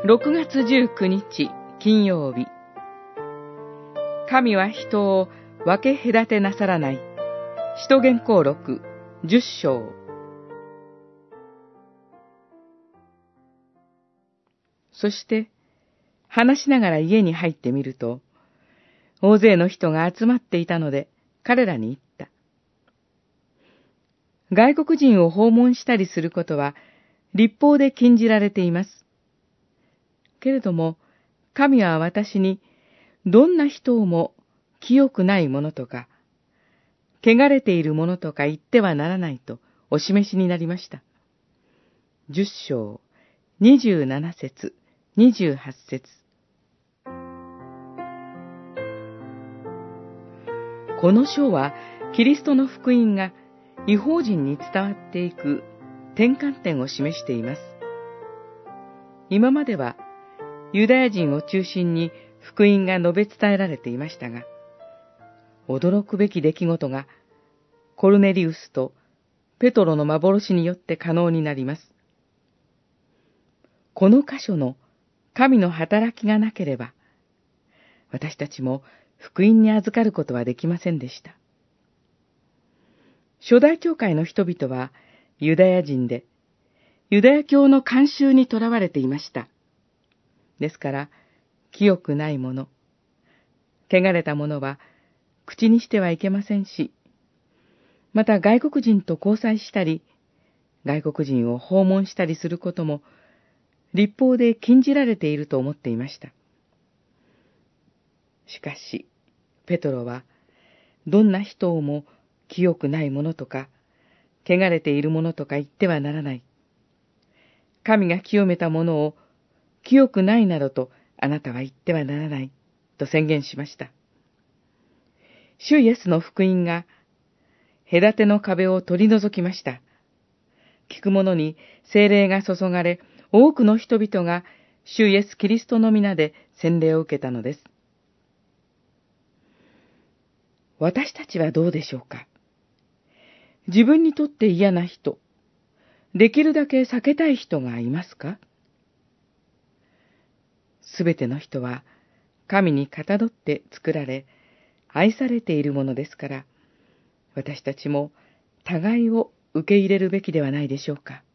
6月19日金曜日。神は人を分け隔てなさらない。使徒言行録10章。そして話しながら家に入ってみると、大勢の人が集まっていたので彼らに言った。外国人を訪問したりすることは律法で禁じられています。けれども、神は私に、どんな人をも清くないものとか、汚れているものとか言ってはならないとお示しになりました。10章、27節、28節。この章は、キリストの福音が異邦人に伝わっていく転換点を示しています。今までは、ユダヤ人を中心に福音が述べ伝えられていましたが、驚くべき出来事がコルネリウスとペトロの幻によって可能になります。この箇所の神の働きがなければ、私たちも福音に預かることはできませんでした。初代教会の人々はユダヤ人で、ユダヤ教の慣習にとらわれていました。ですから、清くないもの、汚れたものは口にしてはいけませんし、また外国人と交際したり、外国人を訪問したりすることも、律法で禁じられていると思っていました。しかし、ペトロは、どんな人をも清くないものとか、汚れているものとか言ってはならない。神が清めたものを、清くないなどとあなたは言ってはならないと宣言しました。主イエスの福音が隔ての壁を取り除きました。聞く者に聖霊が注がれ、多くの人々が主イエスキリストの皆で洗礼を受けたのです。私たちはどうでしょうか。自分にとって嫌な人、できるだけ避けたい人がいますか？すべての人は神にかたどって作られ、愛されているものですから、私たちも互いを受け入れるべきではないでしょうか。